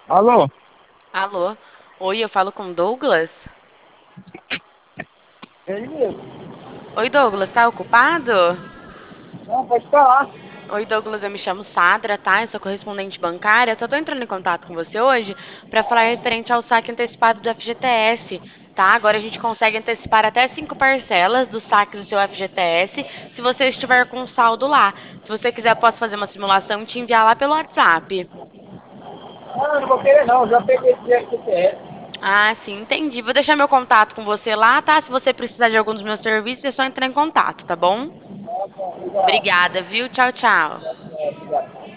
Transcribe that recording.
Alô? Alô? Oi, eu falo com Douglas? É ele mesmo. Oi, Douglas, tá ocupado? Não, pode falar. Oi, Douglas, eu me chamo Sadra, tá? Eu sou correspondente bancária. Só tô entrando em contato com você hoje para falar referente ao saque antecipado do FGTS, tá? Agora a gente consegue antecipar até 5 parcelas do saque do seu FGTS se você estiver com um saldo lá. Se você quiser, eu posso fazer uma simulação e te enviar lá pelo WhatsApp. Não, não vou querer não, já peguei esse FTS. Ah, sim, entendi. Vou deixar meu contato com você lá, tá? Se você precisar de algum dos meus serviços, é só entrar em contato, tá bom? Tá bom, obrigado. Obrigada, viu? Tchau, tchau. Obrigado.